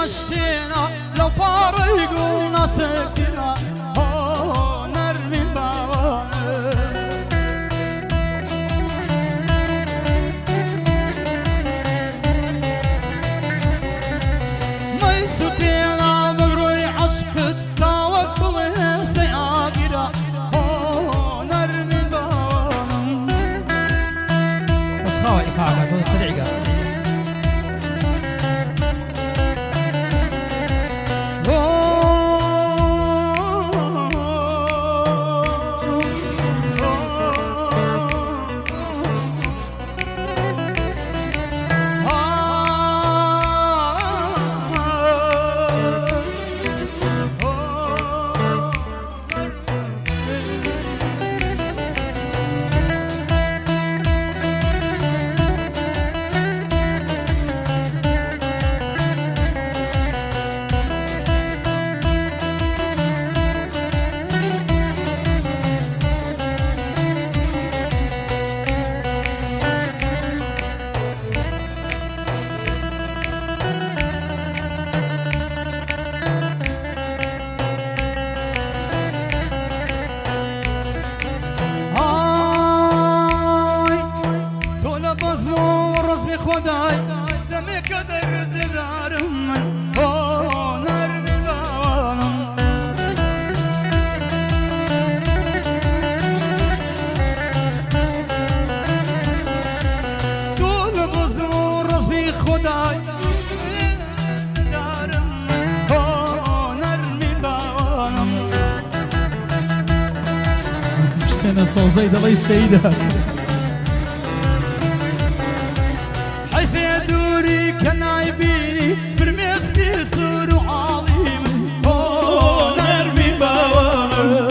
مشينا لو طارق سكتنا نرمي البوانم ما يسوتينا مقروي عشقت داوك بلي سياقرا نرمي البوانم بس خاوة إيقاعك سريعك خداي دمي قدر دار من نرمي البوانم طول بزور رسمي خداي دار من نرمي البوانم سنة صوزيد الله السيدة في دوري كان عيبيني في رميسكي صور وعظيم نرمي البوانم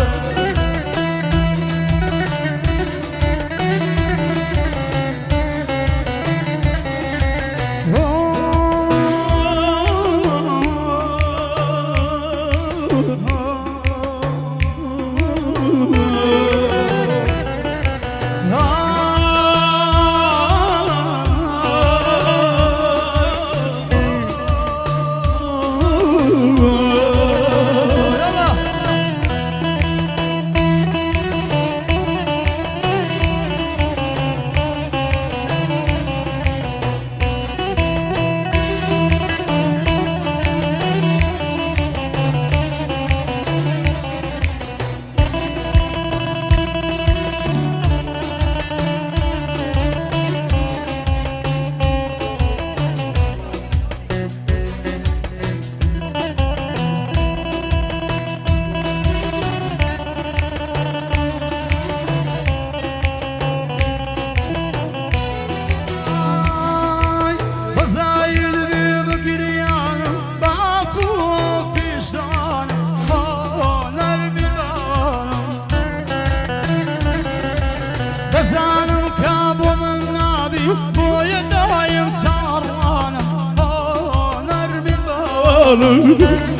بزانم كابو من نابي بويا دايم سهرانم نرمي البوانم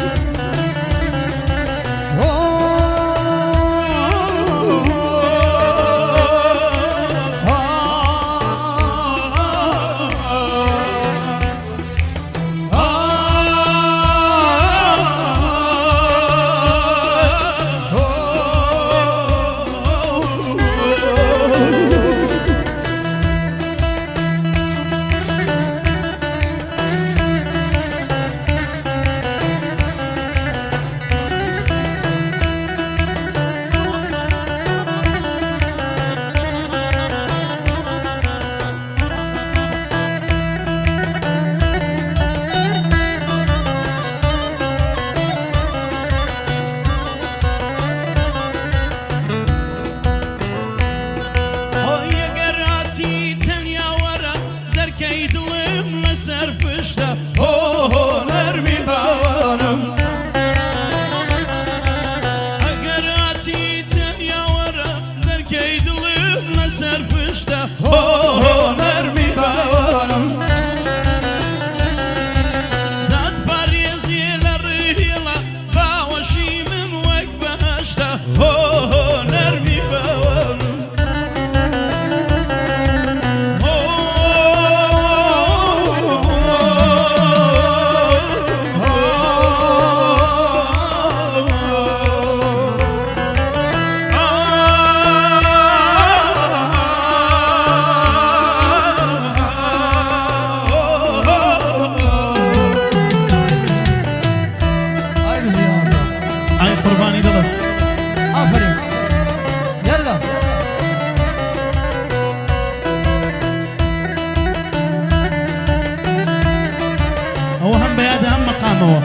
نرمي البوانم اقراتي تنيا ورا دركي دلم نسر بشته نرمي البوانم داد باريزي للريلة باوشي من وقبهشته نرمي البوانم بەڵێنەوە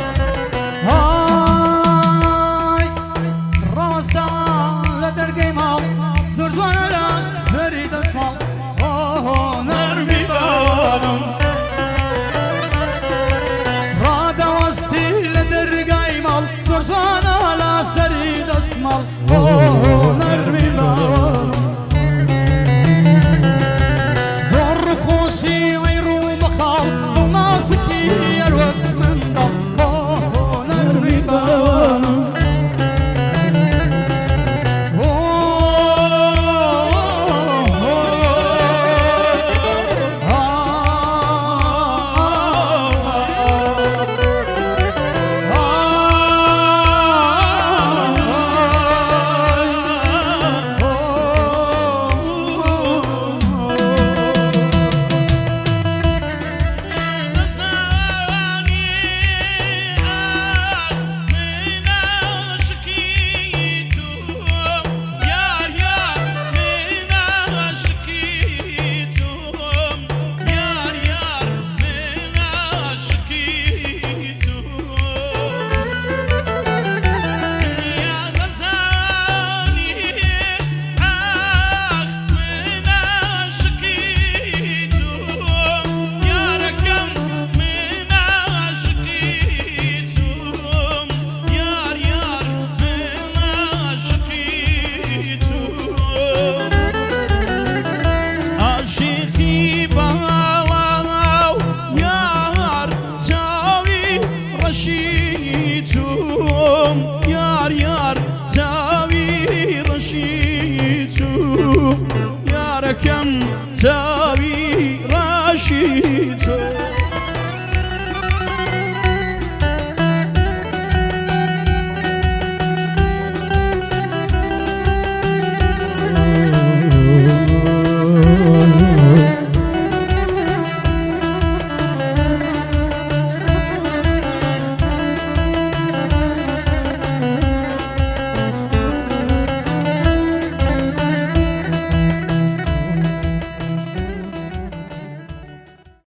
های ڕاستە لە دەرگەی ماڵ زۆر جوانە لە سەری دەستماڵ نەرمی باوانم ڕادەوەستی لە دەرگای ماڵ زۆر جوانە لە سەری دەستماڵ نەرمی باوانم زۆر خۆشی ئەی ڕوو بەخاڵ بۆ نازکی هەروەک منداڵ نەرمی باوانم یار یار چاوی ڕەشی تو یارەکەم چاوی ڕەشی تو